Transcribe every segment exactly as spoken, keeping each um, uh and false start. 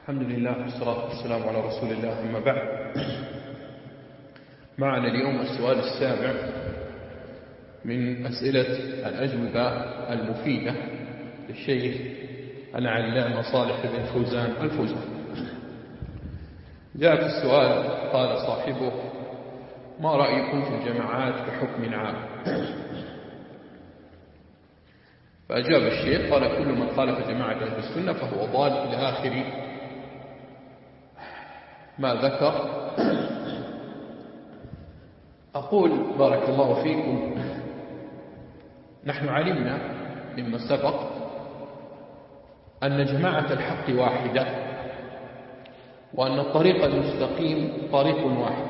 الحمد لله والصلاة والسلام على رسول الله، أما بعد. معنا اليوم السؤال السابع من أسئلة الأجوبة المفيدة للشيخ العلامة صالح بن فوزان الفوزان. جاء في السؤال قال صاحبه: ما رأيكم في الجماعات بحكم عام؟ فأجاب الشيخ قال: كل من خالف جماعة أهل السنة فهو ضال، إلى آخر ما ذكر. أقول بارك الله فيكم، نحن علمنا مما سبق أن جماعة الحق واحدة، وأن الطريق المستقيم طريق واحد،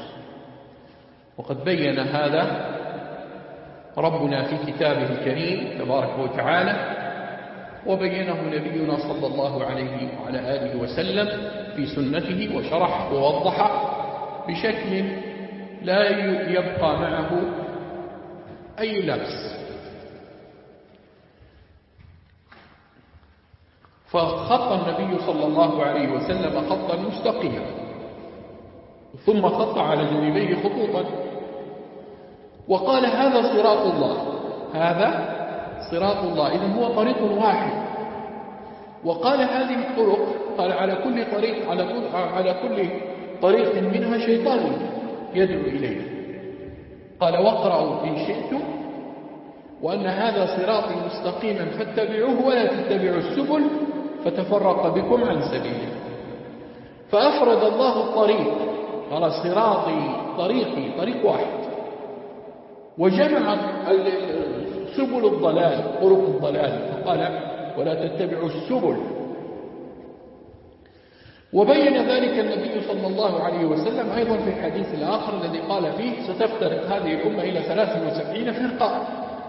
وقد بين هذا ربنا في كتابه الكريم تبارك وتعالى، وبينه نبينا صلى الله عليه وعلى آله وسلم في سنته، وشرح ووضح بشكل لا يبقى معه أي لبس. فخط النبي صلى الله عليه وسلم خطا مستقيما، ثم خط على جانبيه خطوطا، وقال: هذا صراط الله، هذا صراط الله، إذن هو طريق واحد. وقال: هذه الطرق، قال: على كل طريق على كل, على كل طريق منها شيطان يدعو إليه. قال: واقرأوا إن شئتم وأن هذا صراطي مستقيما فاتبعوه ولا تتبعوا السبل فتفرق بكم عن سبيله. فأفرد الله الطريق، قال: صراطي طريقي طريق واحد، وجمع سبل الضلال طرق الضلال، فقال: ولا تتبعوا السبل. وبين ذلك النبي صلى الله عليه وسلم أيضا في الحديث الآخر الذي قال فيه: ستفترق هذه الأمة إلى ثلاث وسبعين فرقة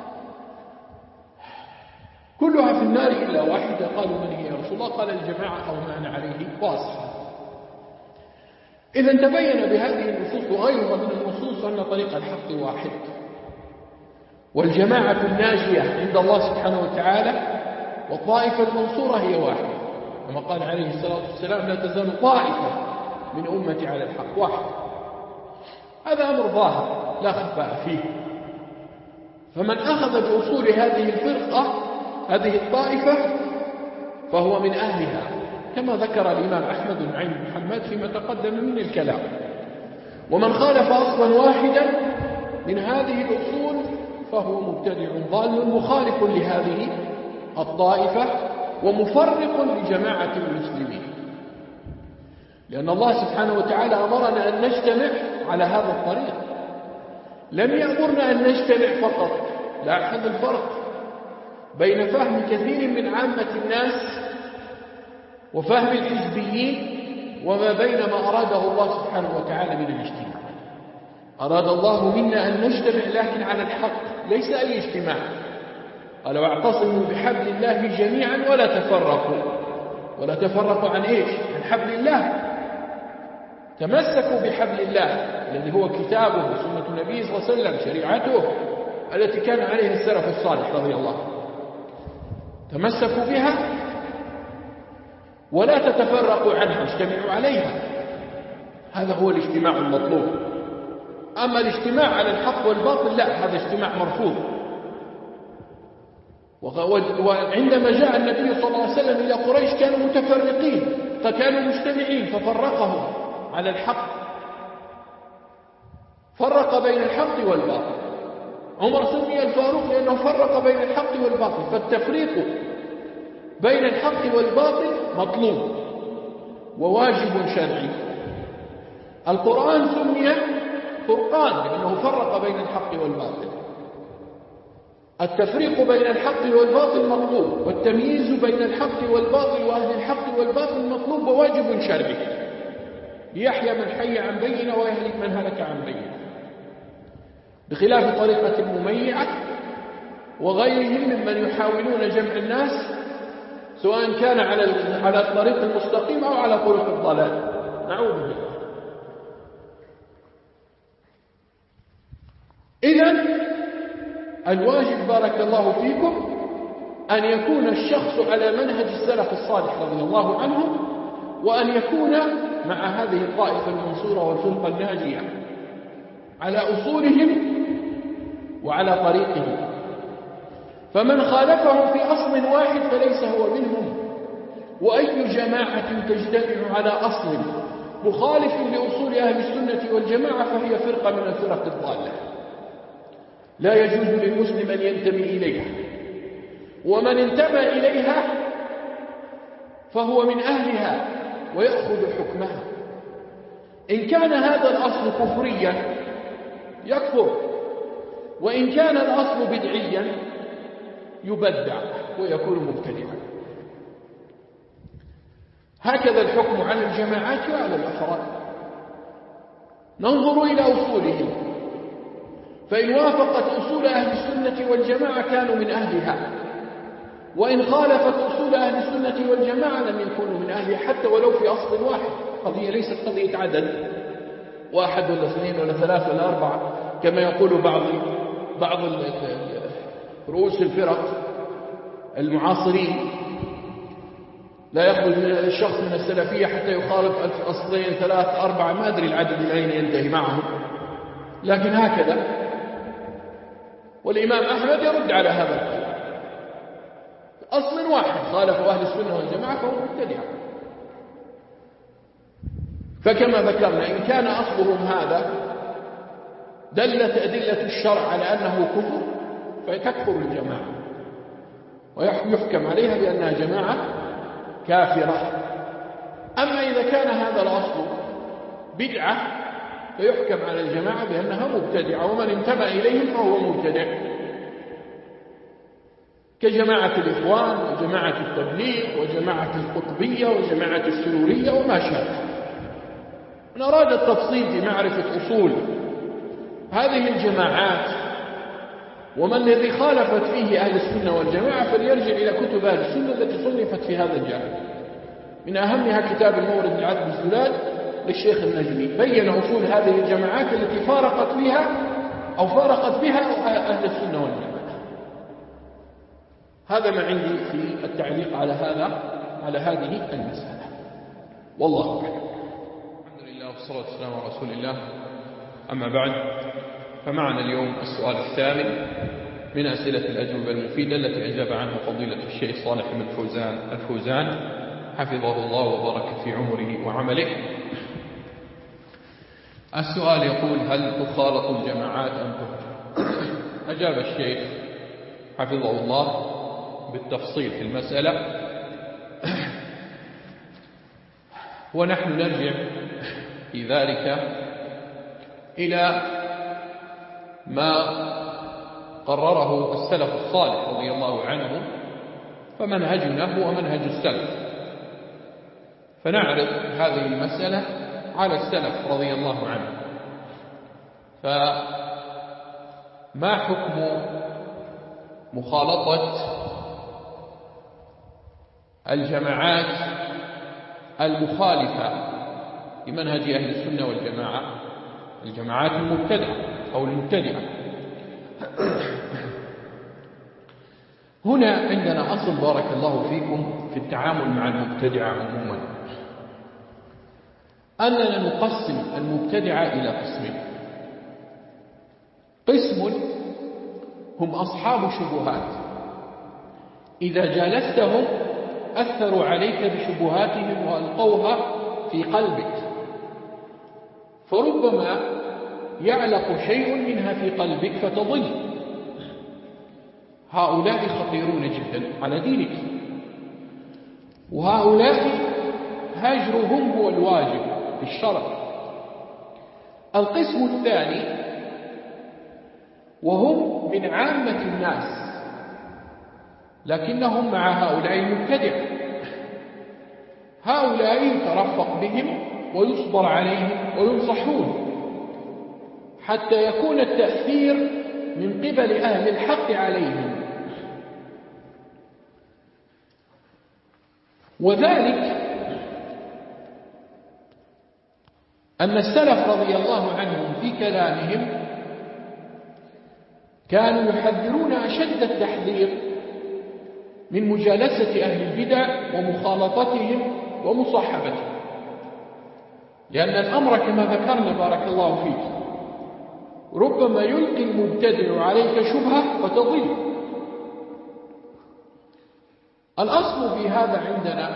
كلها في النار إلا واحدة. قالوا: من هي يا رسول الله؟ قال: الجماعة أو ما أنا عليه وأصحابي. إذا تبين بهذه النصوص وغيرها من النصوص أن طريق الحق واحد، والجماعة الناجية عند الله سبحانه وتعالى والطائفة المنصورة هي واحدة، كما قال عليه الصلاة والسلام: لا تزال طائفة من أمتي على الحق واحد. هذا أمر ظاهر لا خفاء فيه. فمن أخذ بأصول هذه الفرقة هذه الطائفة فهو من أهلها، كما ذكر الإمام أحمد بن عين محمد فيما تقدم من الكلام. ومن خالف أصلا واحدا من هذه الأصول فهو مبتدع ضال مخالف لهذه الطائفة ومفرق لجماعة المسلمين، لأن الله سبحانه وتعالى أمرنا أن نجتمع على هذا الطريق، لم يأمرنا أن نجتمع فقط. لاحظ الفرق بين فهم كثير من عامة الناس وفهم الحزبيين وما بين ما أراده الله سبحانه وتعالى من الاجتماع. أراد الله منا أن نجتمع لكن على الحق، ليس أي اجتماع. قال: واعتصموا بحبل الله جميعا ولا تفرقوا. ولا تفرقوا عن إيش؟ عن حبل الله. تمسكوا بحبل الله الذي هو كتابه وسنة النبي صلى الله عليه وسلم، شريعته التي كان عليها السلف الصالح رضي الله عنه. تمسكوا بها ولا تتفرقوا عنها، اجتمعوا عليها. هذا هو الاجتماع المطلوب. أما الاجتماع على الحق والباطل لا، هذا اجتماع مرفوض. وعندما جاء النبي صلى الله عليه وسلم إلى قريش كانوا متفرقين، فكانوا مجتمعين ففرقهم على الحق، فرق بين الحق والباطل. عمر سمي الفاروق لأنه فرق بين الحق والباطل. فالتفريق بين الحق والباطل مطلوب وواجب شرعي. القرآن سمي فرقان لأنه فرق بين الحق والباطل. التفريق بين الحق والباطل مطلوب، والتمييز بين الحق والباطل وأهل الحق والباطل مطلوب وواجب شرعي، ليحيى من حي عن بينة ويهلك من هلك عن بينة، بخلاف طريقة المميعة وغيرهم ممن يحاولون جمع الناس سواء كان على على الطريق المستقيم أو على طرق الضلال. نعوذ بالله. إذن الواجب بارك الله فيكم أن يكون الشخص على منهج السلف الصالح رضي الله عنهم وأن يكون مع هذه الطائفة المنصورة والفرقة الناجية على أصولهم وعلى طريقهم. فمن خالفهم في أصل واحد فليس هو منهم. وأي جماعة تجتمع على أصل مخالف لأصول أهل السنة والجماعة فهي فرقة من الفرق الضالة لا يجوز للمسلم أن ينتمي إليها، ومن انتمى إليها فهو من أهلها ويأخذ حكمها. إن كان هذا الأصل كفريا يكفر، وإن كان الأصل بدعيا يبدع ويكون مبتدعا. هكذا الحكم على الجماعات وعلى الأفراد. ننظر إلى أصولهم، فإن وافقت أصول أهل السنة والجماعة كانوا من أهلها، وإن خالفت أصول أهل السنة والجماعة لم يكونوا من أهلها حتى ولو في أصل واحد. قضية ليست قضية عدد واحد ولا اثنين ولا ثلاثة ولا أربعة كما يقول بعض بعض رؤوس الفرق المعاصرين. لا يخرج الشخص من السلفية حتى يخالف ألف أصلين ثلاث أربعة، ما أدري العدد الذين ينتهي معهم، لكن هكذا. والإمام أحمد يرد على هذا الكلام. أصل واحد خالفوا أهل السنة والجماعة فهو مبتدع. فكما ذكرنا إن كان أصلهم هذا دلت أدلة الشرع على أنه كفر فتكفر الجماعة ويحكم عليها بأنها جماعة كافرة. أما إذا كان هذا الأصل بدعة فيحكم على الجماعة بأنها مبتدعة، ومن انتمى إليهم فهو مبتدع، كجماعة الإخوان وجماعة التبليغ وجماعة القطبية وجماعة السرورية وما شابه. من أراد التفصيل في معرفة أصول هذه الجماعات وما الذي خالفت فيه أهل السنة والجماعة فليرجع إلى كتب أهل السنة التي صنفت في هذا الجانب. من أهمها كتاب المورد العذب الزلال للشيخ النجمي، بين أصول هذه الجماعات التي فارقت بها أو فارقت بها أهل السنة والجماعة. هذا ما عندي في التعليق على هذا على هذه المسألة، والله أعلم. الحمد لله والصلاة والسلام على رسول الله. أما بعد، فمعنا اليوم السؤال الثامن من أسئلة الأجوبة المفيدة التي أجاب عنها فضيلة الشيخ صالح بن فوزان الفوزان حفظه الله وبارك في عمره وعمله. السؤال يقول: هل تخالط الجماعات أم تهجر؟ أجاب الشيخ حفظه الله بالتفصيل في المسألة، ونحن نرجع في ذلك إلى ما قرره السلف الصالح رضي الله عنه، فمنهجنا هو منهج السلف، فنعرض هذه المسألة على السلف رضي الله عنه. فما حكم مخالطة الجماعات المخالفة لمنهج أهل السنة والجماعة، الجماعات المبتدعة أو المبتدعة؟ هنا عندنا أصل بارك الله فيكم في التعامل مع المبتدعة عموما، أننا نقسم المبتدعة إلى قسمين. قسم هم أصحاب شبهات، إذا جالستهم أثروا عليك بشبهاتهم وألقوها في قلبك، فربما يعلق شيء منها في قلبك فتضل. هؤلاء خطيرون جدا على دينك، وهؤلاء هجرهم هو الواجب في الشرع. القسم الثاني وهم من عامة الناس لكنهم مع هؤلاء المبتدعة، هؤلاء يترفق بهم ويصبر عليهم وينصحون حتى يكون التأثير من قبل أهل الحق عليهم، وذلك أن السلف رضي الله عنهم في كلامهم كانوا يحذرون أشد التحذير من مجالسة أهل البدع ومخالطتهم ومصاحبته، لأن الأمر كما ذكرنا بارك الله فيك ربما يلقي المبتدع عليك شبهة فتضل. الأصل في هذا عندنا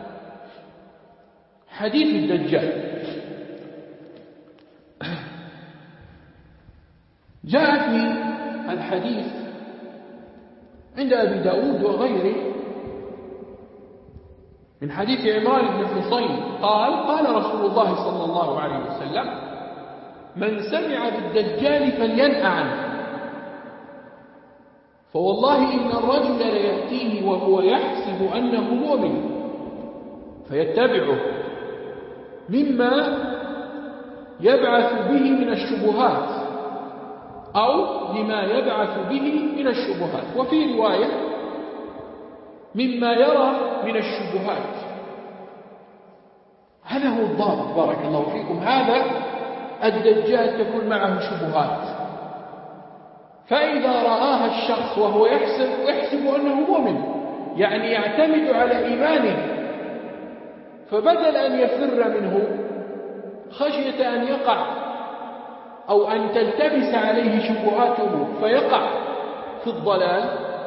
حديث الدجال. جاء في الحديث عند أبي داود وغيره من حديث عمران بن حصين قال قال رسول الله صلى الله عليه وسلم: من سمع بالدجال فلينأ عنه، فوالله إن الرجل ليأتيه وهو يحسب أنه مؤمن فيتبعه مما يبعث به من الشبهات أو لما يبعث به من الشبهات، وفي رواية مما يرى من الشبهات. هذا هو الضابط بارك الله فيكم. هذا الدجال تكون معه شبهات، فإذا رآها الشخص وهو يحسب, يحسب أنه مؤمن، يعني يعتمد على إيمانه، فبدل أن يفر منه خشية أن يقع أو أن تلتبس عليه شبهاته فيقع في الضلال،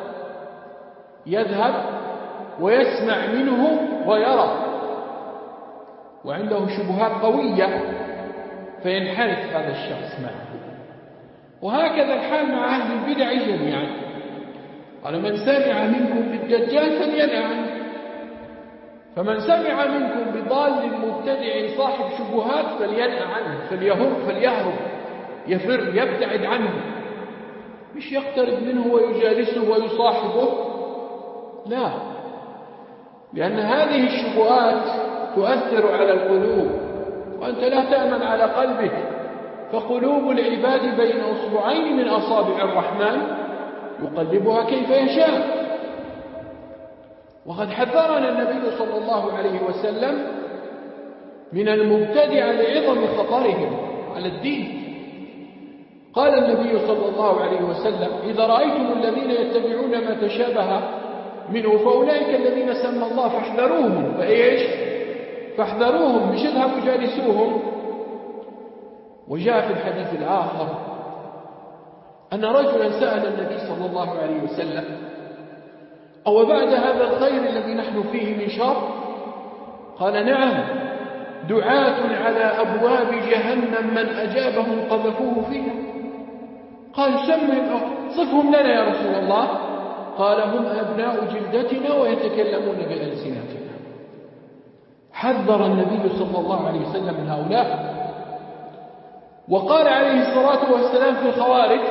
يذهب ويسمع منه ويرى وعنده شبهات قوية فينحرف هذا الشخص معه. وهكذا الحال مع أهل البدع جميعا. قال: من سمع منكم بالدجال فلينأ عنه، فمن سمع منكم بضال مبتدع صاحب شبهات فلينأ عنه، فليهرب فليهرب يفر يبتعد عنه، مش يقترب منه ويجالسه ويصاحبه، لا، لأن هذه الشبهات تؤثر على القلوب وأنت لا تأمن على قلبك، فقلوب العباد بين أصبعين من أصابع الرحمن يقلبها كيف يشاء. وقد حذرنا النبي صلى الله عليه وسلم من المبتدع لعظم خطرهم على الدين. قال النبي صلى الله عليه وسلم: إذا رأيتم الذين يتبعون ما تشابه منه فأولئك الذين سمى الله فاحذروهم. فإيش؟ فاحذروهم، مش اذهبوا جالسوهم. وجاء في الحديث الآخر أن رجلا سأل النبي صلى الله عليه وسلم: أو بعد هذا الخير الذي نحن فيه من شر؟ قال: نعم، دعاة على أبواب جهنم من أجابهم قذفوه فيها. قال: سمهم صفهم لنا يا رسول الله. قال: هم أبناء جلدتنا ويتكلمون بألسنتنا. حذر النبي صلى الله عليه وسلم من هؤلاء. وقال عليه الصلاة والسلام في الخوارج: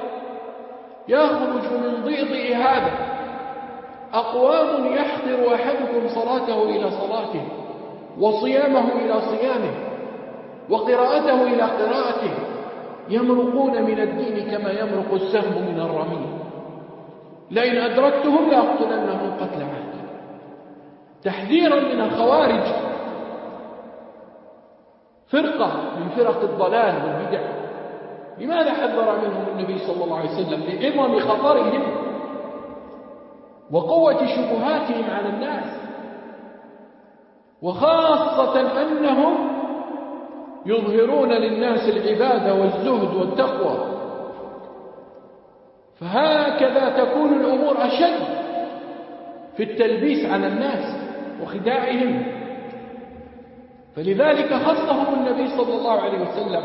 يخرج من ضيضئ هذا أقوام يحقر أحدكم صلاته إلى صلاته وصيامه إلى صيامه وقراءته إلى قراءته، يمرقون من الدين كما يمرق السهم من الرمي، لئن أدركتهم لأقتلنهم قتل عاد. تحذيرا من الخوارج، فرقة من فرق الضلال والبدع. لماذا حذر منهم النبي صلى الله عليه وسلم؟ لعظم خطرهم وقوة شبهاتهم على الناس، وخاصة أنهم يظهرون للناس العبادة والزهد والتقوى، فهكذا تكون الأمور أشد في التلبيس على الناس وخداعهم. فلذلك خصهم النبي صلى الله عليه وسلم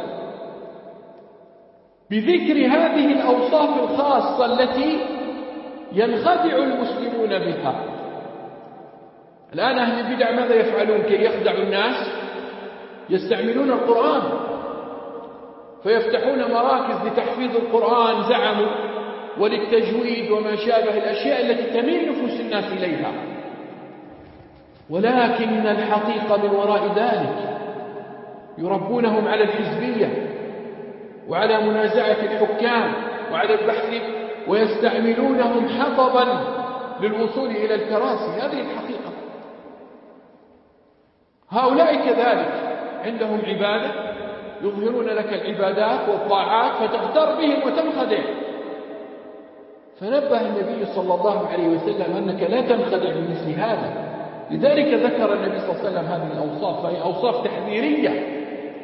بذكر هذه الأوصاف الخاصة التي ينخدع المسلمون بها. الآن أهل البدع ماذا يفعلون كي يخدعوا الناس؟ يستعملون القرآن، فيفتحون مراكز لتحفيظ القرآن زعموا، وللتجويد وما شابه الأشياء التي تميل نفوس الناس إليها. ولكن الحقيقة من وراء ذلك يربونهم على الحزبية وعلى منازعة الحكام وعلى البحث، ويستعملونهم حطبا للوصول إلى الكراسي. هذه الحقيقة. هؤلاء كذلك عندهم عبادة، يظهرون لك العبادات والطاعات فتغتر بهم وتنخدع. فنبه النبي صلى الله عليه وسلم أنك لا تنخدع بمثل هذا، لذلك ذكر النبي صلى الله عليه وسلم هذه الأوصاف، فهي أوصاف تحذيرية.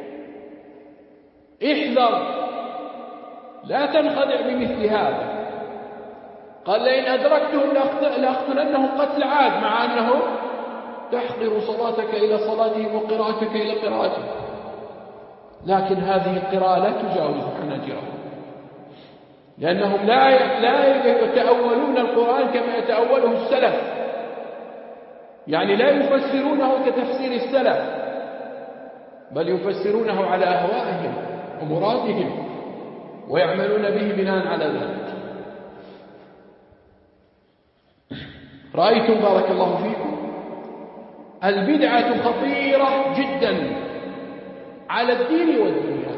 احذر، لا تنخدع بمثل هذا. قال لئن أدركتهم لأقتلنهم قتل عاد، مع أنه تحقر صلاتك إلى صلاتهم وقراءتك إلى قراءتهم، لكن هذه القراءة لا تجاوز حناجرهم، لأنهم لا لا يتأولون القرآن كما يتأوله السلف، يعني لا يفسرونه كتفسير السلف، بل يفسرونه على أهوائهم ومرادهم ويعملون به بناء على ذلك. رأيتم بارك الله فيكم البدعة خطيرة جدا على الدين والدنيا،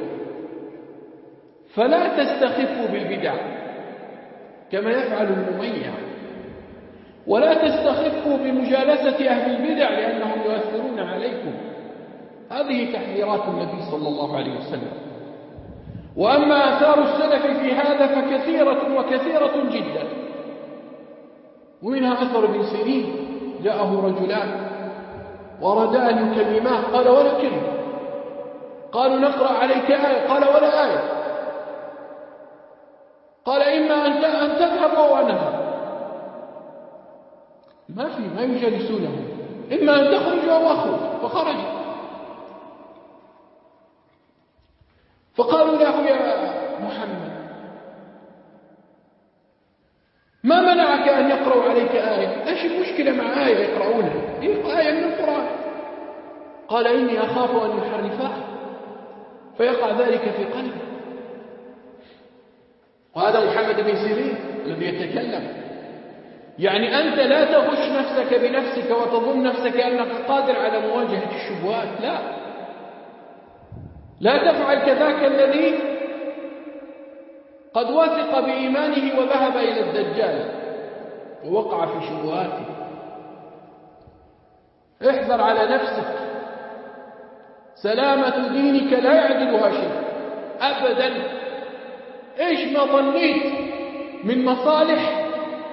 فلا تستخفوا بالبدع كما يفعل المميع، ولا تستخفوا بمجالسة أهل البدع لأنهم يؤثرون عليكم. هذه تحذيرات النبي صلى الله عليه وسلم. وأما آثار السلف في هذا فكثيرة وكثيرة جدا، ومنها أثر ابن سيرين جاءه رجلان وردا أن يكلماه، قال ولا كلمة. قالوا نقرأ عليك آية، قال ولا آية. قال إما أن تذهب أو أن أذهب، ما في ما يجالسونه، إما أن تخرج أو أخرج، فخرج. فقالوا له يا محمد ما منعك أن يقرأوا عليك آية؟ إيش المشكلة مع آية يقرؤونها؟ آية من القرآن. قال إني أخاف أن يحرفها فيقع ذلك في قلبي. وهذا محمد بن سيرين الذي يتكلم. يعني أنت لا تغش نفسك بنفسك وتظن نفسك أنك قادر على مواجهة الشبهات، لا لا تفعل كذاك الذي قد وثق بإيمانه وذهب إلى الدجال ووقع في شبهاته. احذر على نفسك، سلامة دينك لا يعدلها شيء أبدا. إيش ما ظنيت من مصالح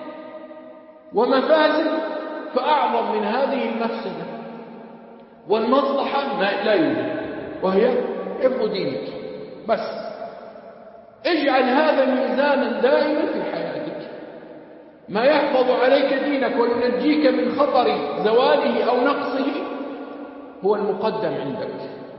ومفاسد فأعظم من هذه المفسدة والمصلحة ما لا يوجد، وهي حفظ دينك. بس اجعل هذا ميزانا دائما في حياتك، ما يحفظ عليك دينك وينجيك من خطر زواله أو نقصه هو المقدم عندك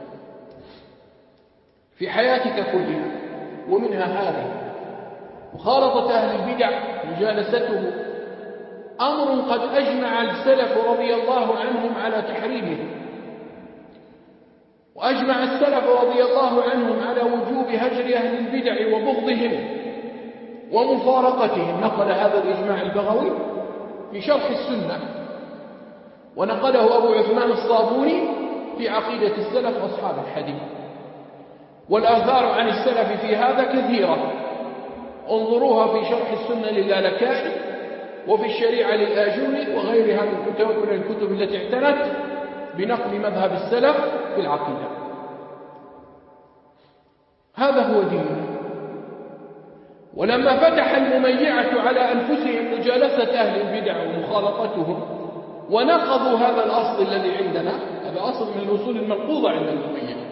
في حياتك كلها. ومنها هذه مخالطة أهل البدع مجالسته أمر قد أجمع السلف رضي الله عنهم على تحريمه، وأجمع السلف رضي الله عنهم على وجوب هجر أهل البدع وبغضهم ومفارقتهم. نقل هذا الإجماع البغوي في شرح السنة، ونقله أبو عثمان الصابوني في عقيدة السلف وأصحاب الحديث. والآثار عن السلف في هذا كثيرة، انظروها في شرح السنة للالكائي وفي الشريعة للآجوري وغيرها من الكتب التي اعتنت بنقل مذهب السلف في العقيدة. هذا هو ديننا. ولما فتح المميعة على أنفسهم مجالسة أهل البدع ومخالطتهم ونقضوا هذا الأصل الذي عندنا، هذا أصل من الأصول المنقوضة عند المميعة،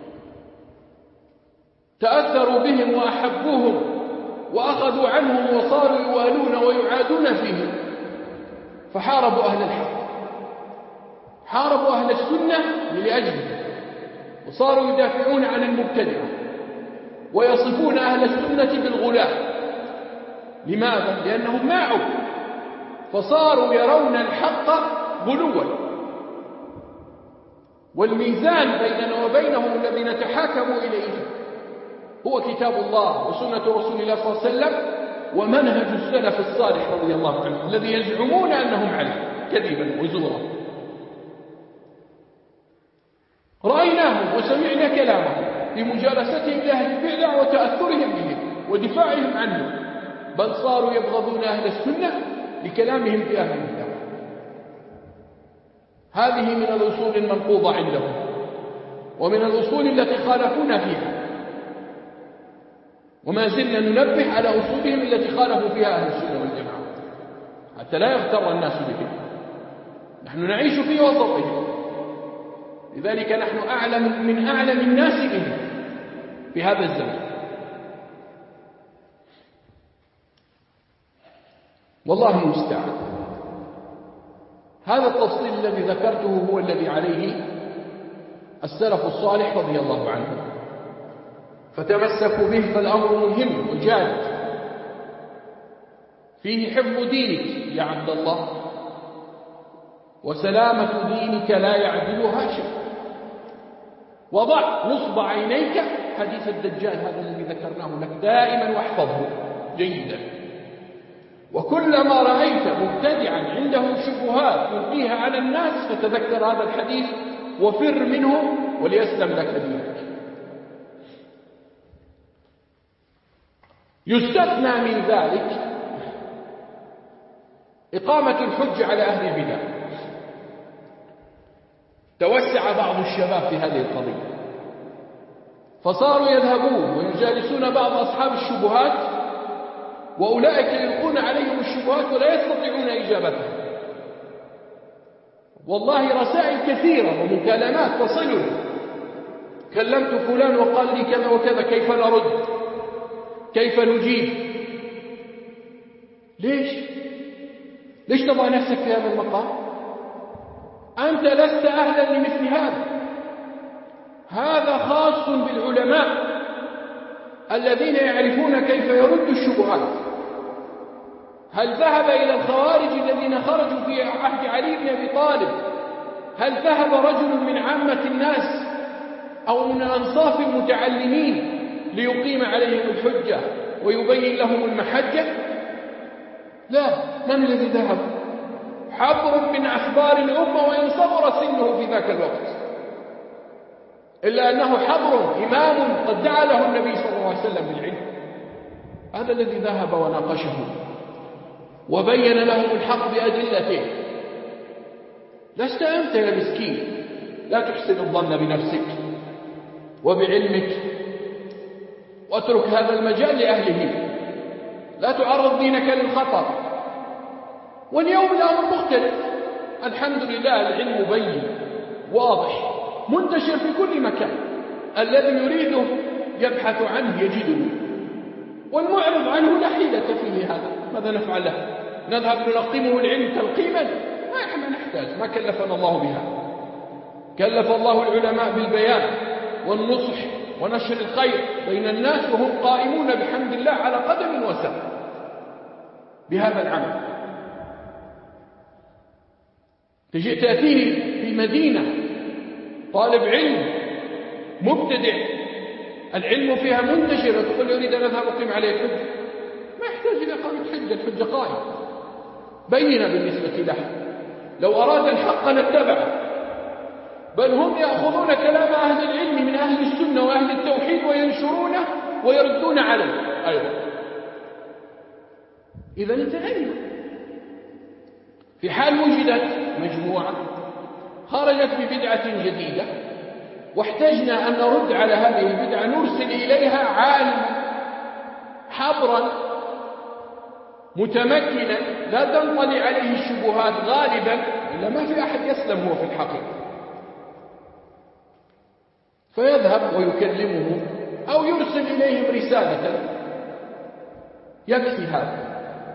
تأثروا بهم وأحبوهم وأخذوا عنهم وصاروا يوالون ويعادون فيهم، فحاربوا أهل الحق، حاربوا أهل السنة لأجله، وصاروا يدافعون عن المبتدعة ويصفون أهل السنة بالغلاة. لماذا؟ لأنهم ماعوا، فصاروا يرون الحق غلوا، والميزان بيننا وبينهم الذي نتحاكم إليه هو كتاب الله وسنة رسول الله صلى الله عليه وسلم ومنهج السلف الصالح رضي الله عنهم الذي يزعمون أنهم عليه كذبا وزورا. رأيناهم وسمعنا كلامهم في مجالستهم لأهل البدع وتأثرهم بهم ودفاعهم عنهم، بل صاروا يبغضون أهل السنة لكلامهم في أهل البدع. هذه من الأصول المنقوضة عندهم، ومن الأصول التي خالفونا فيها، وما زلنا ننبه على أصولهم التي خالفوا فيها أهل السنة والجماعة حتى لا يغتر الناس بهم. نحن نعيش في وسطهم، لذلك نحن أعلم من أعلم الناس به في هذا الزمن. والله المستعان. هذا التفصيل الذي ذكرته هو الذي عليه السلف الصالح رضي الله عنهم، فتمسكوا به، فالأمر مهم وجاد، فيه حفظ دينك يا عبد الله، وسلامة دينك لا يعدلها شيء. وضع نصب عينيك حديث الدجال هذا الذي ذكرناه لك دائما، واحفظه جيدا. وكلما رأيت مبتدعا عنده شبهات يلقيها على الناس فتذكر هذا الحديث وفر منه وليسلم لك دينك. يستثنى من ذلك إقامة الحج على أهل البدع. توسع بعض الشباب في هذه القضية، فصاروا يذهبون ويجالسون بعض أصحاب الشبهات، وأولئك يلقون عليهم الشبهات ولا يستطيعون إجابتها. والله رسائل كثيرة ومكالمات تصلني، كلمت فلان وقال لي كذا وكذا، كيف نرد؟ كيف نجيب؟ ليش؟ ليش تضع نفسك في هذا المقام؟ أنت لست أهلا لمثل هذا. هذا خاص بالعلماء الذين يعرفون كيف يرد الشبهات. هل ذهب إلى الخوارج الذين خرجوا في عهد علي بن أبي طالب؟ هل ذهب رجل من عامة الناس أو من أنصاف المتعلمين ليقيم عليهم الحجة ويبين لهم المحجة؟ لا. من الذي ذهب؟ حبر من أحبار الأمة، وإن صغر سنه في ذاك الوقت، إلا أنه حبر إمام قد دعا له النبي صلى الله عليه وسلم بالعلم. هذا الذي ذهب وناقشه وبين لهم الحق بأدلته. لست أنت يا مسكين، لا تحسن الظن بنفسك وبعلمك، واترك هذا المجال لأهله، لا تعرض دينك للخطر. واليوم الأمر مختلف، الحمد لله، العلم بين واضح منتشر في كل مكان، الذي يريده يبحث عنه يجده، والمعرض عنه لا حيلة فيه. هذا ماذا نفعل له؟ نذهب نلقمه العلم تلقيما؟ ما نحتاج، ما كلفنا الله بها. كلف الله العلماء بالبيان والنصح ونشر الخير بين الناس، وهم قائمون بحمد الله على قدم وساق بهذا العمل. تجي تأتيه في مدينة طالب علم مبتدع، العلم فيها منتشر، وتقول يريد أن أذهب أقيم عليه الحجة. ما يحتاج إلى إقامة حجة، الحجة قائمة بينة بالنسبة له. لو أراد الحق نتبعه، بل هم يأخذون كلام أهل العلم من أهل السنة وأهل التوحيد وينشرونه ويردون عليه أيضا. إذا انتهينا. في حال وجدت مجموعة خرجت ببدعة جديدة واحتجنا أن نرد على هذه البدعة، نرسل إليها عالما حبرا متمكنا لا تنطلي عليه الشبهات غالبا، إلا ما في أحد يسلم هو في الحقيقة، فيذهب ويكلمه أو يرسل إليهم رسالة، يكفي هذا.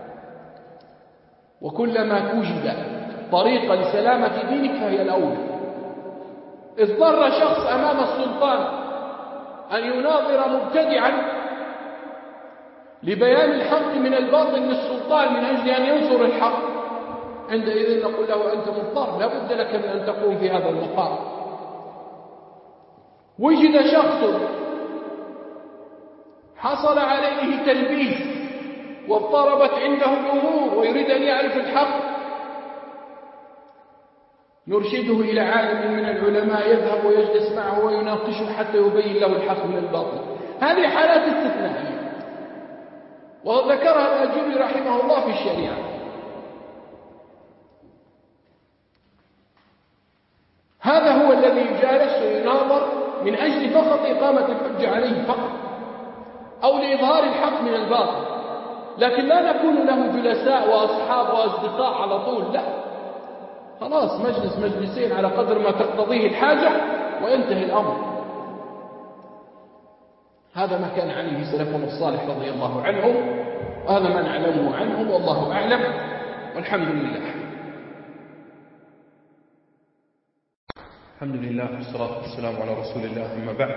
وكلما توجد طريقة لسلامة دينك فهي الأولى. اضطر شخص أمام السلطان أن يناظر مبتدعا لبيان الحق من الباطل للسلطان من أجل أن ينصر الحق، عندئذ نقول له أنت مضطر، لا بد لك من أن تقوم في هذا المقام. وجد شخص حصل عليه تلبيس واضطربت عنده الأمور ويريد أن يعرف الحق، نرشده إلى عالم من العلماء يذهب ويجلس معه ويناقشه حتى يبين له الحق من الباطل. هذه حالات استثنائية وذكرها الأجوري رحمه الله في الشريعة. هذا هو الذي جالس ويناظر من أجل فقط إقامة الحجة عليه فقط، أو لإظهار الحق من الباطل، لكن لا نكون له جلساء وأصحاب وأصدقاء على طول، لا، خلاص مجلس مجلسين على قدر ما تقتضيه الحاجة وينتهي الأمر. هذا ما كان عليه سلفنا الصالح رضي الله عنهم، وهذا ما نعلمه عنهم والله أعلم، والحمد لله. الحمد لله والصلاة والسلام على رسول الله، أما بعد.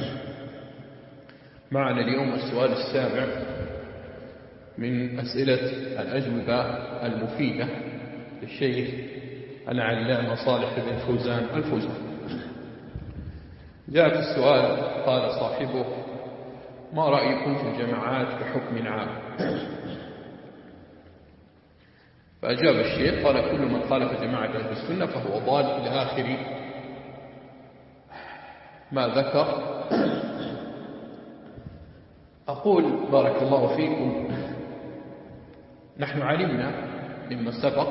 معنا اليوم السؤال السابع من أسئلة الأجوبة المفيدة للشيخ العلامة صالح بن فوزان الفوزان. جاء في السؤال قال صاحبه: ما رأيكم في الجماعات بحكم عام؟ فأجاب الشيخ قال: كل من خالف جماعة أهل السنة فهو ضال، إلى آخر ما ذكر. أقول بارك الله فيكم، نحن علمنا مما سبق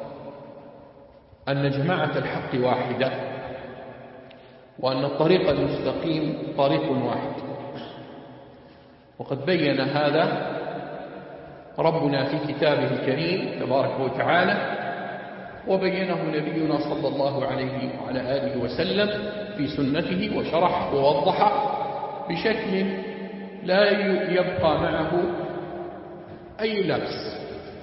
أن جماعة الحق واحدة، وأن الطريق المستقيم طريق واحد، وقد بين هذا ربنا في كتابه الكريم تبارك وتعالى، وبينه نبينا صلى الله عليه وعلى آله وسلم في سنته، وشرح ووضح بشكل لا يبقى معه أي لبس.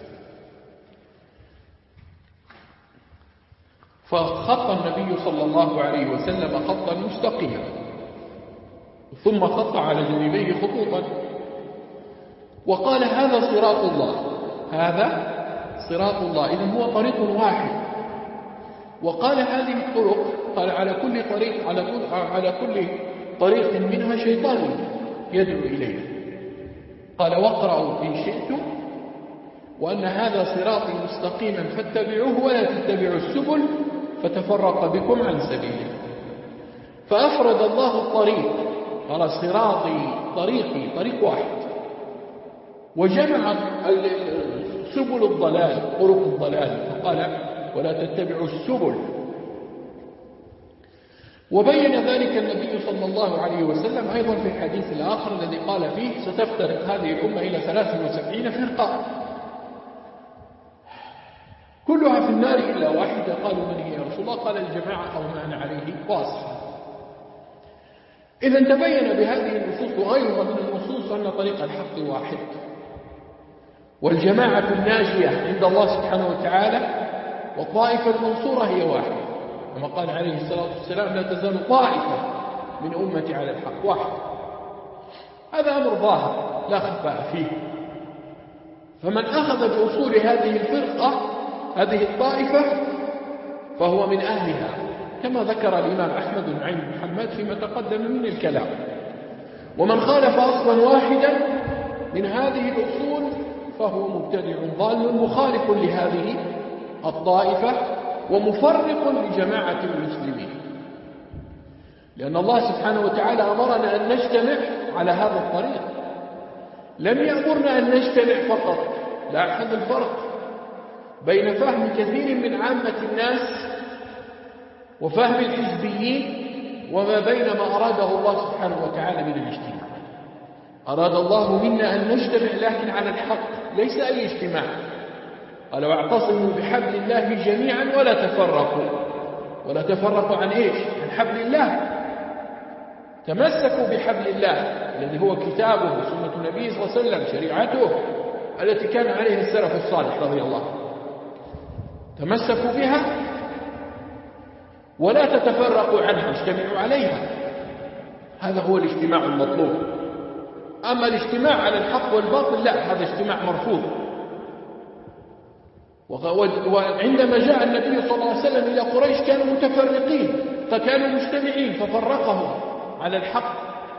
فخط النبي صلى الله عليه وسلم خطا مستقيما، ثم خط على جانبيه خطوطا، وقال: هذا صراط الله، هذا صراط الله، إذن هو طريق واحد. وقال: هذه الطرق، قال: على كل طريق على كل على كل طريق منها شيطان يدعو إليه. قال: واقرأوا إن شئتم وأن هذا صراطي مستقيما فاتبعوه ولا تتبعوا السبل فتفرق بكم عن سبيله. فأفرد الله الطريق، قال: صراطي طريقي طريق واحد، وجمع سبل الضلال طرق الضلال، فقال: ولا تتبعوا السبل. وبين ذلك النبي صلى الله عليه وسلم أيضا في الحديث الآخر الذي قال فيه: ستفترق هذه الأمة إلى ثلاث وسبعين فرقة كلها في النار إلا واحدة. قالوا: من هي يا رسول الله؟ قال: الجماعة أو ما أنا عليه وأصحابي. إذا تبين بهذه النصوص وغيرها من النصوص أن طريق الحق واحد، والجماعة الناجية عند الله سبحانه وتعالى والطائفة المنصورة هي واحدة، كما قال عليه الصلاة والسلام: لا تزال طائفة من أمتي على الحق واحد. هذا أمر ظاهر لا خفاء فيه. فمن أخذ بأصول هذه الفرقة هذه الطائفة فهو من أهلها، كما ذكر الإمام أحمد بن عين محمد فيما تقدم من الكلام. ومن خالف أصلا واحدا من هذه الأصول فهو مبتدع ضال مخالف لهذه الطائفة ومفرق لجماعة المسلمين، لأن الله سبحانه وتعالى أمرنا أن نجتمع على هذا الطريق، لم يأمرنا أن نجتمع فقط. لا، هذا الفرق بين فهم كثير من عامة الناس وفهم الحزبيين وما بين ما أراده الله سبحانه وتعالى من الاجتماع. أراد الله منا أن نجتمع لكن على الحق، ليس أي اجتماع. قال: واعتصموا بحبل الله جميعا ولا تفرقوا. ولا تفرقوا عن إيش؟ عن حبل الله. تمسكوا بحبل الله الذي هو كتابه وسنة النبي صلى الله عليه وسلم، شريعته التي كان عليها السلف الصالح رضي الله عنه. تمسكوا بها ولا تتفرقوا عنها، اجتمعوا عليها. هذا هو الاجتماع المطلوب. أما الاجتماع على الحق والباطل لا، هذا اجتماع مرفوض. وعندما جاء النبي صلى الله عليه وسلم إلى قريش كانوا متفرقين، فكانوا مجتمعين ففرقهم على الحق،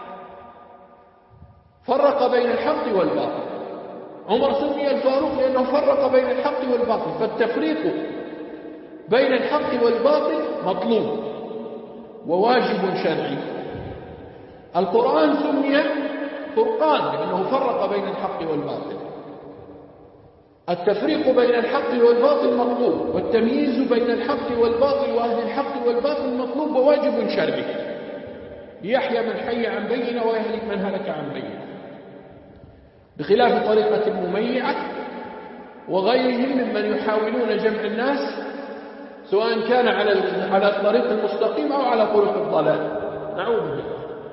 فرق بين الحق والباطل. عمر سمي الفاروق لأنه فرق بين الحق والباطل. فالتفريق بين الحق والباطل مطلوب وواجب شرعي. القرآن سمي فرقان لأنه فرق بين الحق والباطل. التفريق بين الحق والباطل مطلوب، والتمييز بين الحق والباطل وأهل الحق والباطل مطلوب وواجب شرعي، ليحيى من حي عن بينه ويهلك من هلك عن بينه، بخلاف طريقة المميعة وغيرهم ممن يحاولون جمع الناس سواء كان على على الطريق المستقيم أو على طرق الضلال. نعوذ بالله.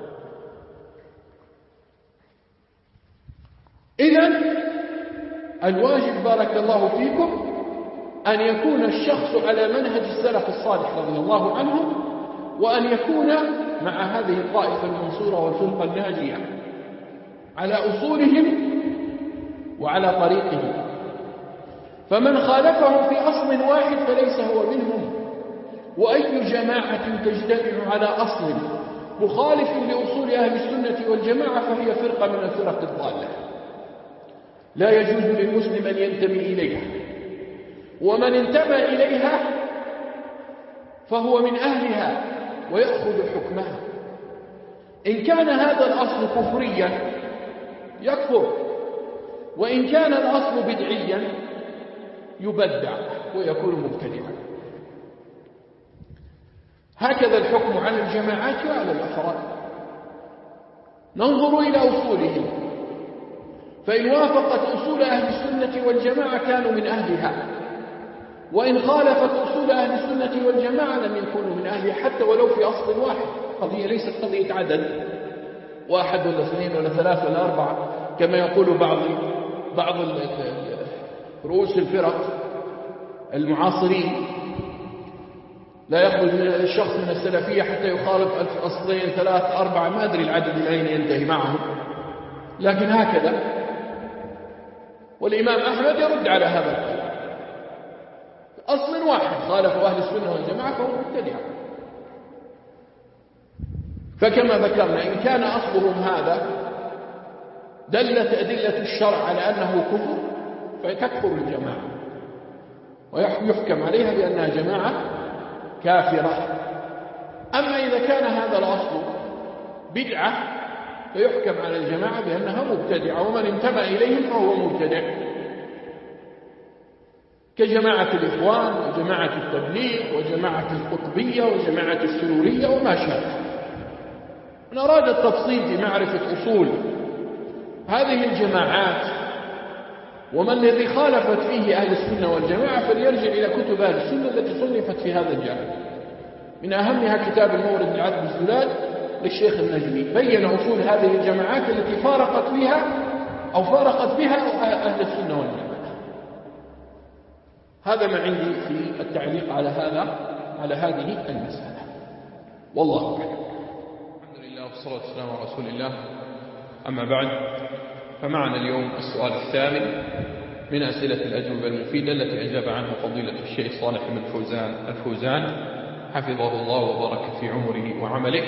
إذن الواجب بارك الله فيكم أن يكون الشخص على منهج السلف الصالح رضي الله عنهم، وأن يكون مع هذه الطائفة المنصورة والفرقة الناجية على أصولهم وعلى طريقهم. فمن خالفهم في أصل واحد فليس هو منهم. وأي جماعة تجتمع على أصل مخالف لأصول أهل السنة والجماعة فهي فرقة من الفرق الضالة لا يجوز للمسلم أن ينتمي إليها، ومن انتمى إليها فهو من أهلها ويأخذ حكمها. إن كان هذا الأصل كفريا يكفر، وإن كان الأصل بدعيا يبدع ويكون مبتدعا. هكذا الحكم على الجماعات وعلى الأفراد. ننظر إلى أصولهم، فإن وافقت أصول أهل السنة والجماعة كانوا من أهلها، وإن خالفت أصول أهل السنة والجماعة لم يكونوا من أهلها حتى ولو في أصل واحد. قضية ليست قضية عدد واحد ولا اثنين ولا ثلاثة ولا أربعة كما يقول بعض بعض رؤوس الفرق المعاصرين. لا يخرج الشخص من السلفية حتى يخالف ألف أصلين ثلاث أربعة، ما أدري العدد الأين ينتهي معهم، لكن هكذا. والإمام أحمد يرد على هذا القول، أصل واحد خالف أهل السنة والجماعة فهو مبتدع. فكما ذكرنا إن كان أصلهم هذا دلت أدلة الشرع على أنه كفر فتكفر الجماعة ويحكم عليها بأنها جماعة كافرة. أما إذا كان هذا الأصل بدعة فيحكم على الجماعة بأنها مبتدعة، ومن انتمى إليهم فهو مبتدع، كجماعة الإخوان وجماعة التبليغ وجماعة القطبية وجماعة السرورية وما شابه. من أراد التفصيل في معرفة أصول هذه الجماعات وما الذي خالفت فيه أهل السنة والجماعة فليرجع إلى كتب أهل السنة التي صنفت في هذا الجانب. من أهمها كتاب المورد العذب الزلال للشيخ النجمي، بين أصول هذه الجماعات التي فارقت بها أو فارقت بها أهل السنة والجماعة. هذا ما عندي في التعليق على هذا على هذه المسألة، والله أعلم. الحمد لله والصلاة والسلام على رسول الله. أما بعد، فمعنا اليوم السؤال الثامن من أسئلة الأجوبة المفيدة التي أجاب عنها فضيلة الشيخ صالح بن فوزان الفوزان حفظه الله وبارك في عمره وعمله.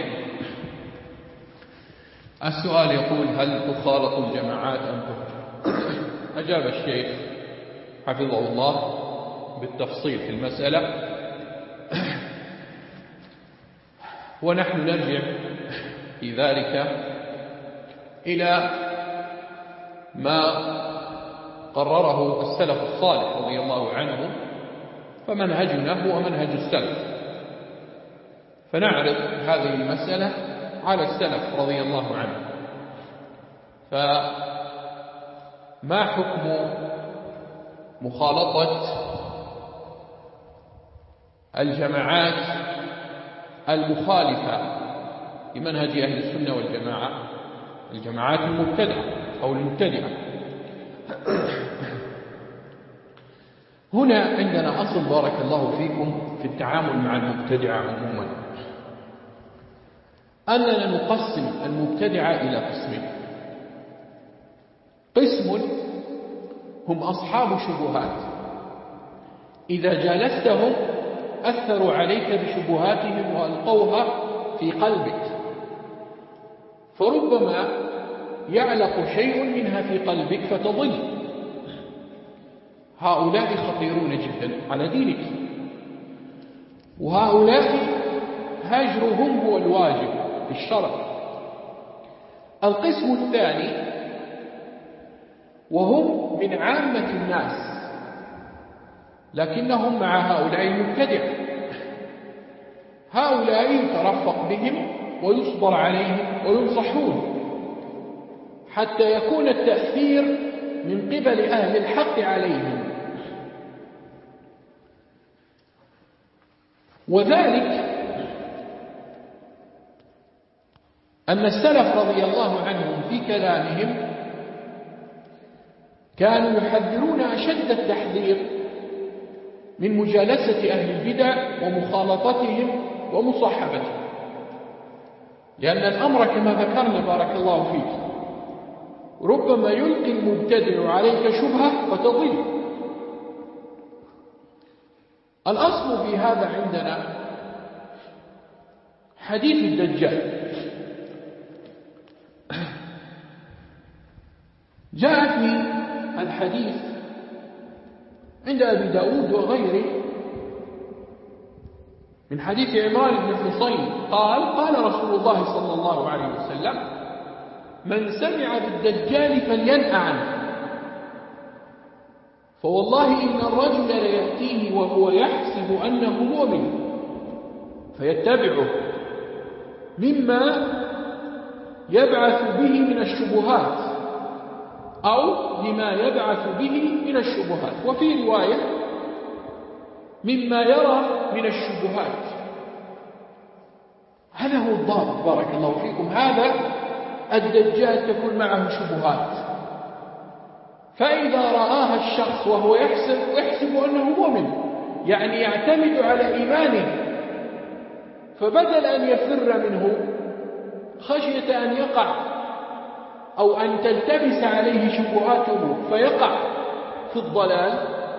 السؤال يقول: هل تخالط الجماعات أم تهجر؟ أجاب الشيخ حفظه الله بالتفصيل في المسألة، ونحن نرجع في ذلك إلى ما قرره السلف الصالح رضي الله عنه، فمنهجنا هو منهج السلف. فنعرض هذه المسألة على السلف رضي الله عنه. فما حكم مخالطة الجماعات المخالفة لمنهج أهل السنة والجماعة، الجماعات المبتدعة أو المبتدعة؟ هنا عندنا أصل بارك الله فيكم في التعامل مع المبتدعة عموما، أننا نقسم المبتدعة إلى قسمين. قسم هم أصحاب شبهات، إذا جالستهم أثروا عليك بشبهاتهم وألقوها في قلبك، فربما يعلق شيء منها في قلبك فتضل. هؤلاء خطيرون جدا على دينك، وهؤلاء هجرهم هو الواجب في الشرع. القسم الثاني وهم من عامة الناس لكنهم مع هؤلاء المبتدع، هؤلاء يترفق بهم ويصبر عليهم وينصحون حتى يكون التأثير من قبل أهل الحق عليهم. وذلك أن السلف رضي الله عنهم في كلامهم كانوا يحذرون أشد التحذير من مجالسة أهل البدع ومخالطتهم ومصاحبتهم، لأن الأمر كما ذكرنا بارك الله فيك ربما يلقي المبتدع عليك شبهة فتضل. الأصل في هذا عندنا حديث الدجال. جاء في الحديث عند أبي داود وغيره من حديث عمران بن حصين قال قال رسول الله صلى الله عليه وسلم: من سمع بالدجال فلينأ عنه، فوالله إن الرجل ليأتيه وهو يحسب أنه مؤمن فيتبعه مما يبعث به من الشبهات أو لما يبعث به من الشبهات، وفي رواية مما يرى من الشبهات. هذا هو الضابط بارك الله فيكم. هذا الدجال تكون معه شبهات، فإذا رآها الشخص وهو يحسب يحسب أنه مؤمن، يعني يعتمد على إيمانه، فبدل أن يفر منه خشية أن يقع أو أن تلتبس عليه شبهاته فيقع في الضلال،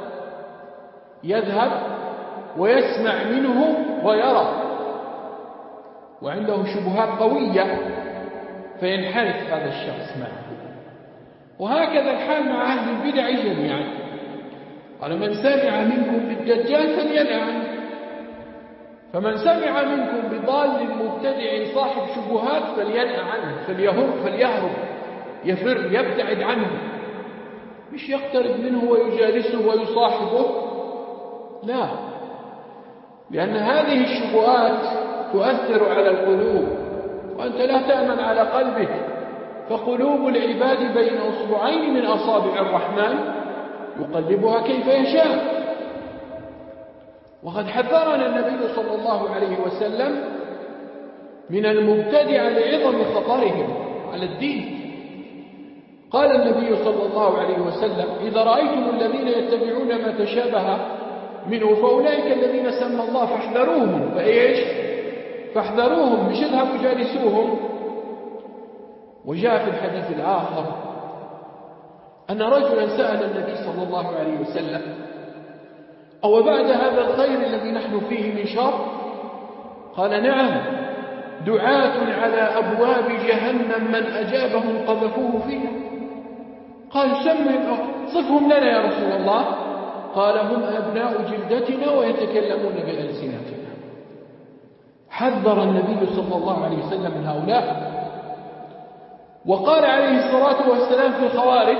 يذهب ويسمع منه ويرى وعنده شبهات قوية فينحرف هذا الشخص معه. وهكذا الحال مع أهل البدع جميعا. قال: من سمع منكم بالدجال فلينأ عنه، فمن سمع منكم بضال مبتدع صاحب شبهات فلينأ عنه، فليهرب فليهرب يفر يبتعد عنه، مش يقترب منه ويجالسه ويصاحبه، لا، لأن هذه الشبهات تؤثر على القلوب وأنت لا تأمن على قلبك، فقلوب العباد بين أصبعين من أصابع الرحمن يقلبها كيف يشاء. وقد حذرنا النبي صلى الله عليه وسلم من المبتدع لعظم خطرهم على الدين. قال النبي صلى الله عليه وسلم: إذا رأيتم الذين يتبعون ما تشابه منه فأولئك الذين سمى الله فاحذروهم. فإيش؟ فاحذروهم، مش اذهبوا جالسوهم. وجاء في الحديث الآخر أن رجلا سأل النبي صلى الله عليه وسلم: أو بعد هذا الخير الذي نحن فيه من شر؟ قال: نعم، دعاة على أبواب جهنم من أجابهم قذفوه فيها. قال: سمهم صفهم لنا يا رسول الله. قال: هم أبناء جلدتنا ويتكلمون بألسنتنا. حذر النبي صلى الله عليه وسلم من هؤلاء. وقال عليه الصلاة والسلام في الخوارج: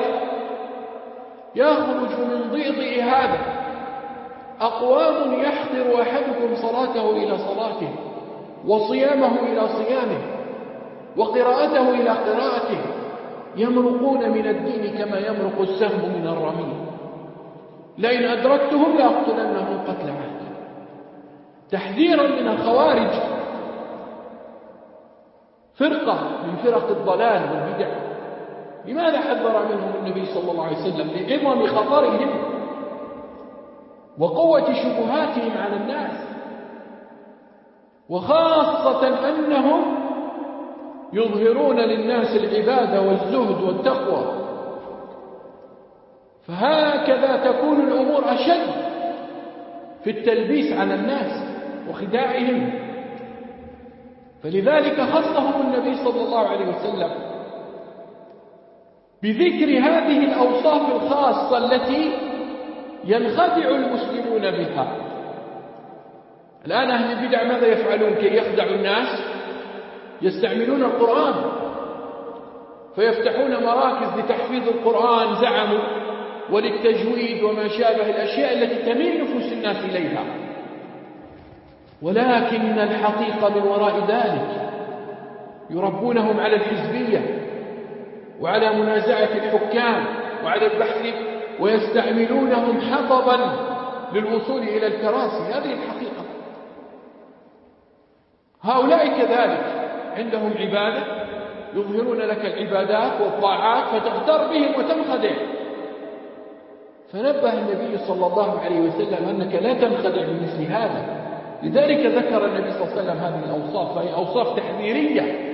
يخرج من ضيضئ هذا أقوام يحقر أحدكم صلاته إلى صلاته وصيامه إلى صيامه وقراءته إلى قراءته، يمرقون من الدين كما يمرق السهم من الرمي، لئن أدركتهم لأقتلنهم قتل عاد. تحذيرا من الخوارج، فرقة من فرق الضلال والبدع. لماذا حذر منهم النبي صلى الله عليه وسلم؟ لعظم خطرهم وقوة شبهاتهم على الناس، وخاصة أنهم يظهرون للناس العبادة والزهد والتقوى. فهكذا تكون الأمور أشد في التلبيس على الناس وخداعهم. فلذلك خصهم النبي صلى الله عليه وسلم بذكر هذه الأوصاف الخاصة التي ينخدع المسلمون بها. الآن أهل البدع ماذا يفعلون كي يخدعوا الناس؟ يستعملون القرآن، فيفتحون مراكز لتحفيظ القرآن زعموا، وللتجويد وما شابه الأشياء التي تميل نفوس الناس إليها. ولكن الحقيقة من وراء ذلك يربونهم على الحزبية وعلى منازعة الحكام وعلى البحث، ويستعملونهم حطبا للوصول إلى الكراسي. هذه الحقيقة. هؤلاء كذلك عندهم عبادة، يظهرون لك العبادات والطاعات فتغتر بهم وتنخدع. فنبه النبي صلى الله عليه وسلم أنك لا تنخدع بمثل هذا. لذلك ذكر النبي صلى الله عليه وسلم هذه الأوصاف، فهي أوصاف تحذيرية.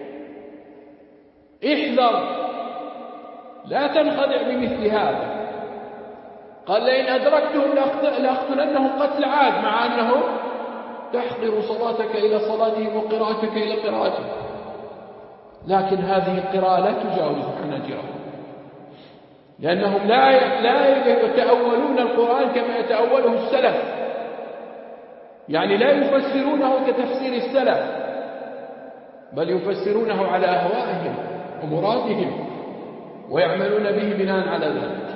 احذر، لا تنخدع بمثل هذا. قال لئن أدركتهم لأقتلنهم قتل عاد، مع أنه تحقر صلاتك إلى صلاتهم وقراءتك إلى قراءتهم، لكن هذه القراءة لا تجاوز حناجرهم، لأنهم لا لا يتأولون القرآن كما يتأوله السلف، يعني لا يفسرونه كتفسير السلف، بل يفسرونه على أهوائهم ومرادهم ويعملون به بناء على ذلك.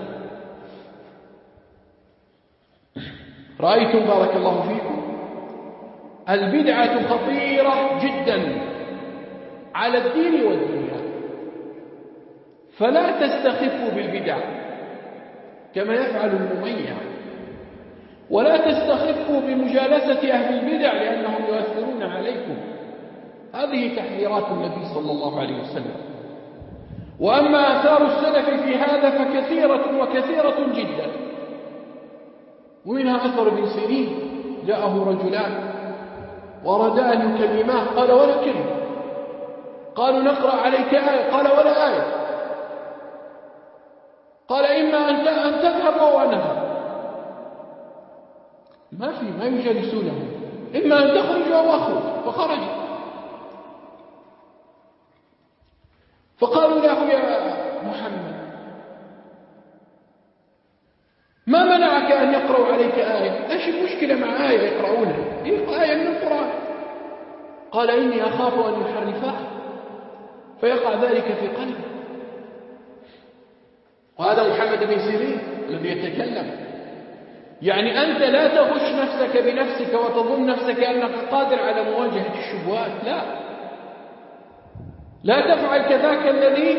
رأيتم بارك الله فيكم البدعة خطيرة جدا على الدين والدنيا، فلا تستخفوا بالبدع كما يفعل المميع، ولا تستخفوا بمجالسة أهل البدع لأنهم يؤثرون عليكم. هذه تحذيرات النبي صلى الله عليه وسلم. وأما آثار السلف في هذا فكثيرة وكثيرة جدا، ومنها أثر ابن سيرين جاءه رجلان وردا أن يكلماه، قال ولا كلمة. قالوا نقرأ عليك آية، قال ولا آية. قال إما أن تذهب أو أن أذهب، ما في ما يجلسونه، إما أن تخرج أو أخرج، فخرج. فقالوا له يا محمد ما منعك أن يقرأوا عليك آية؟ إيش المشكلة مع آية يقرؤونها؟ هي آية من القرآن. قال إني أخاف أن يحرفها فيقع ذلك في قلبي. وهذا محمد بن سيرين الذي يتكلم. يعني أنت لا تغش نفسك بنفسك وتظن نفسك أنك قادر على مواجهة الشبهات، لا لا تفعل كذاك الذي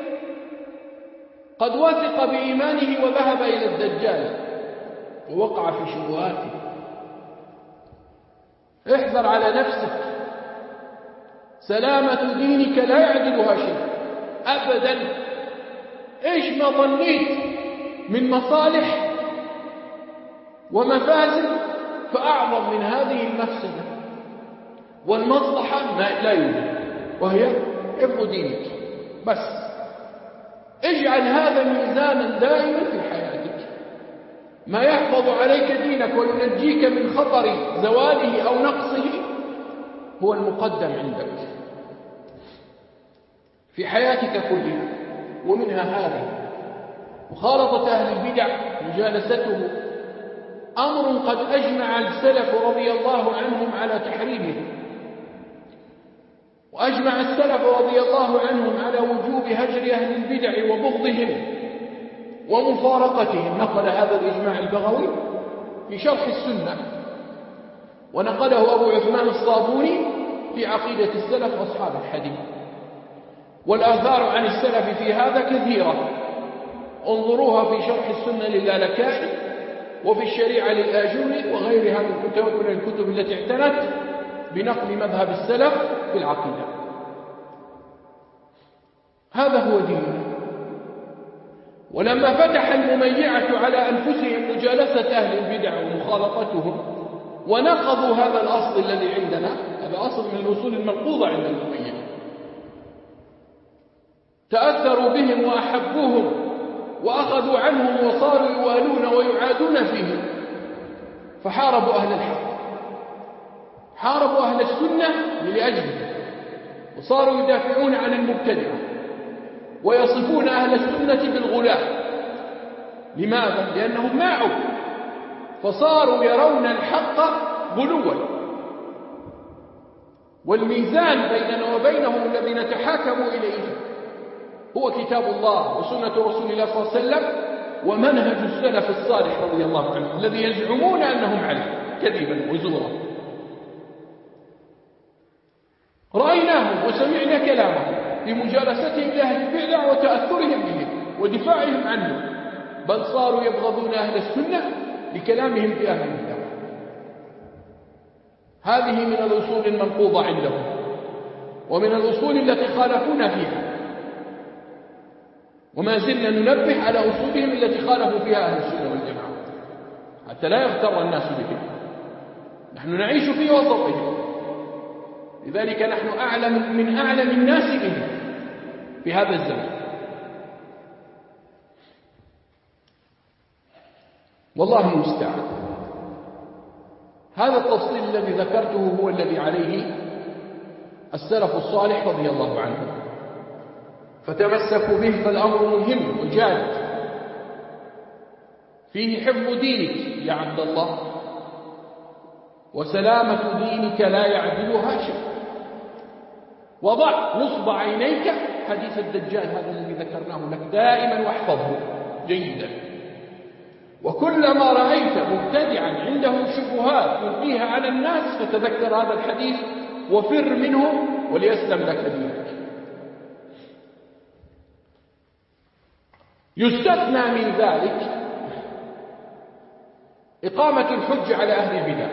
قد وثق بإيمانه وذهب إلى الدجال ووقع في شبهاته. احذر على نفسك، سلامة دينك لا يعدلها شيء أبدا. إيش ما ظنيت من مصالح ومفاسد فأعظم من هذه المفسدة والمصلحة لا يوجد، وهي حفظ دينك. بس اجعل هذا ميزانا دائما في حياتك، ما يحفظ عليك دينك وينجيك من خطر زواله أو نقصه هو المقدم عندك في حياتك كلها. ومنها هذه مخالطة أهل البدع، مجالسته أمر قد أجمع السلف رضي الله عنهم على تحريمه، وأجمع السلف رضي الله عنهم على وجوب هجر أهل البدع وبغضهم ومفارقتهم. نقل هذا الإجماع البغوي في شرح السنة، ونقله أبو عثمان الصابوني في عقيدة السلف أصحاب الحديث. والآثار عن السلف في هذا كثيرة، انظروها في شرح السنة للالكائي وفي الشريعة للآجوري وغيرها من الكتب التي اعتنت بنقل مذهب السلف في العقيدة. هذا هو ديننا. ولما فتح المميعة على أنفسهم مجالسة أهل البدع ومخالطتهم ونقضوا هذا الأصل الذي عندنا، هذا أصل من الأصول الملحوظة عند المميع، تأثروا بهم وأحبوهم وأخذوا عنهم وصاروا يوالون ويعادون فيهم، فحاربوا أهل الحق، حاربوا أهل السنة لأجله، وصاروا يدافعون عن المبتدعة ويصفون أهل السنة بالغلاة. لماذا؟ لأنهم ماعوا، فصاروا يرون الحق غلوا. والميزان بيننا وبينهم الذي نتحاكم إليه هو كتاب الله وسنة رسول الله صلى الله عليه وسلم ومنهج السلف الصالح رضي الله عنهم الذي يزعمون أنهم عليه كذبا وزورا. رأيناهم وسمعنا كلامهم بمجالستهم لأهل البدع وتأثرهم بهم ودفاعهم عنهم، بل صاروا يبغضون أهل السنة لكلامهم في أهل البدع. هذه من الأصول المنقوضة عندهم ومن الأصول التي خالفونا فيها، وما زلنا ننبه على أصولهم التي خالفوا فيها أهل السنة والجماعة حتى لا يغتر الناس بهم. نحن نعيش في وسطهم، لذلك نحن أعلم من أعلم الناس بهم في هذا الزمن. والله المستعان. هذا التفصيل الذي ذكرته هو الذي عليه السلف الصالح رضي الله عنهم، فتمسكوا به، فالأمر مهم وجاد، فيه حفظ دينك يا عبد الله، وسلامة دينك لا يعدلها شيء. وضع نصب عينيك حديث الدجال هذا الذي ذكرناه لك دائما واحفظه جيدا، وكلما رأيت مبتدعا عنده شبهات يلقيها على الناس فتذكر هذا الحديث وفر منه وليسلم لك دينك. يستثنى من ذلك إقامة الحج على أهل البدع.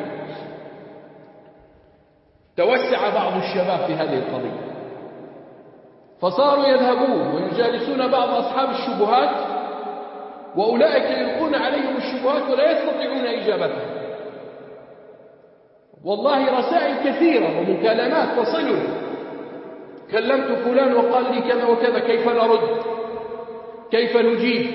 توسع بعض الشباب في هذه القضية، فصاروا يذهبون ويجالسون بعض أصحاب الشبهات، وأولئك يلقون عليهم الشبهات ولا يستطيعون إجابتها. والله رسائل كثيرة ومكالمات تصلني، كلمت فلان وقال لي كذا وكذا، كيف نرد؟ كيف نجيب؟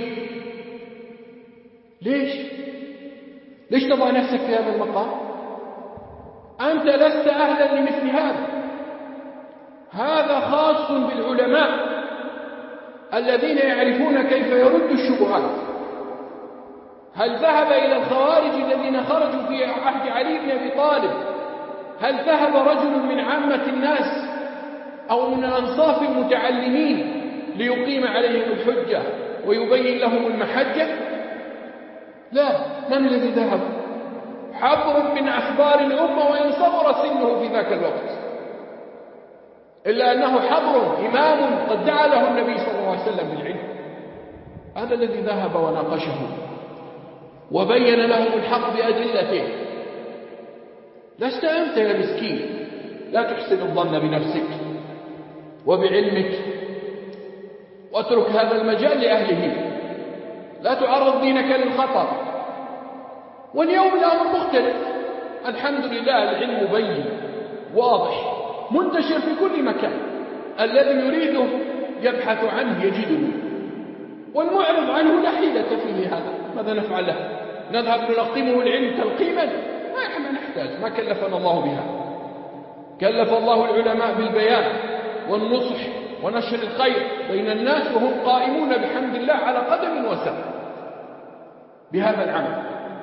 ليش؟ ليش تضع نفسك في هذا المقام؟ أنت لست أهلا لمثل هذا. هذا خاص بالعلماء الذين يعرفون كيف يرد الشبهات. هل ذهب إلى الخوارج الذين خرجوا في عهد علي بن أبي طالب؟ هل ذهب رجل من عامة الناس أو من أنصاف المتعلمين ليقيم عليهم الحجة ويبين لهم المحجة؟ لا. من الذي ذهب؟ حبر من أحبار الأمة وإن صغر سنه في ذاك الوقت، إلا أنه حبر إمام قد دعا له النبي صلى الله عليه وسلم بالعلم. هذا الذي ذهب وناقشه وبين لهم الحق بأدلته. لست أنت يا مسكين، لا تحسن الظن بنفسك وبعلمك، واترك هذا المجال لأهله، لا تعرض دينك للخطر. واليوم الأمر مختلف، الحمد لله، العلم بين واضح منتشر في كل مكان، الذي يريده يبحث عنه يجده، والمعرض عنه لا حيلة فيه. هذا ماذا نفعل له؟ نذهب نلقمه العلم تلقيما؟ ما نحتاج، ما كلفنا الله بها. كلف الله العلماء بالبيان والنصح ونشر الخير بين الناس، وهم قائمون بحمد الله على قدم وساق بهذا العمل.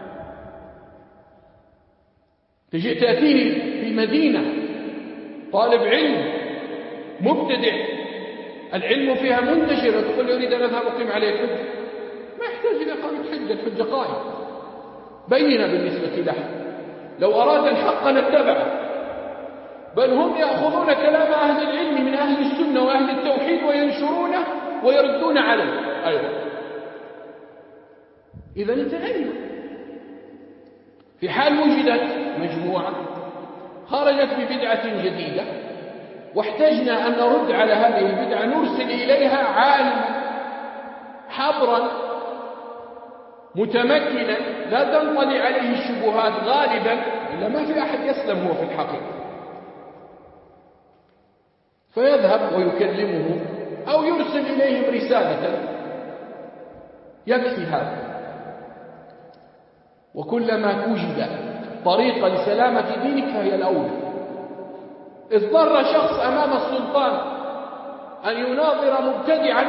تجي تأتيني في مدينة طالب علم مبتدع العلم فيها منتشر وتقول يريد أن أذهب أقيم عليه الحجة، ما يحتاج إلى إقامة حجة، الحجة قائمة بينة بالنسبة له. لو أراد الحق لاتبعه، بل هم يأخذون كلام أهل العلم من أهل السنة وأهل التوحيد وينشرونه ويردون عليه أيضا. إذا انتهينا. في حال وجدت مجموعة خرجت ببدعة جديدة واحتجنا أن نرد على هذه البدعة، نرسل إليها عالم حبرا متمكنا لا تنطلي عليه الشبهات غالبا، إلا ما في أحد يسلم هو في الحقيقة، فيذهب ويكلمه أو يرسل إليهم رسالة، يكفي هذا. وكلما وجد طريقة لسلامة دينك فهي الأولى. اضطر شخص أمام السلطان أن يناظر مبتدعا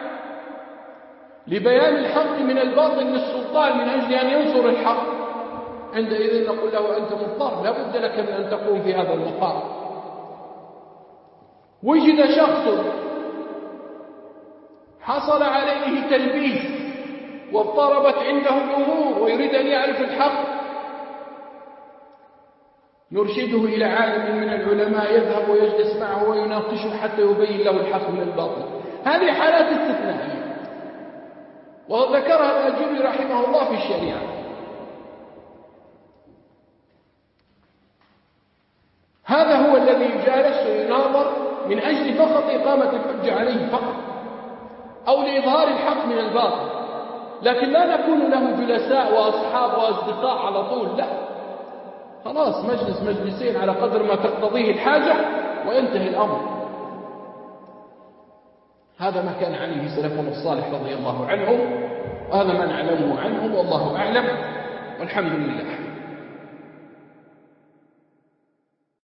لبيان الحق من الباطل للسلطان من أجل أن ينصر الحق، عندئذ نقول له أنت مضطر، لا بد لك من أن تقوم في هذا المقام. وجد شخص حصل عليه تلبيس واضطربت عنده الأمور ويريد أن يعرف الحق، نرشده إلى عالم من العلماء يذهب ويجلس معه ويناقشه حتى يبين له الحق من الباطل. هذه حالات استثنائية وذكرها الأجري رحمه الله في الشريعة. هذا هو الذي جالس ويناظر من أجل فقط إقامة الحجة عليه فقط، أو لإظهار الحق من الباطل، لكن لا نكون له جلساء وأصحاب وأصدقاء على طول، لا، خلاص مجلس مجلسين على قدر ما تقتضيه الحاجة وينتهي الأمر. هذا ما كان عليه سلفنا الصالح رضي الله عنهم، وهذا ما نعلمه عنهم، والله أعلم، والحمد لله.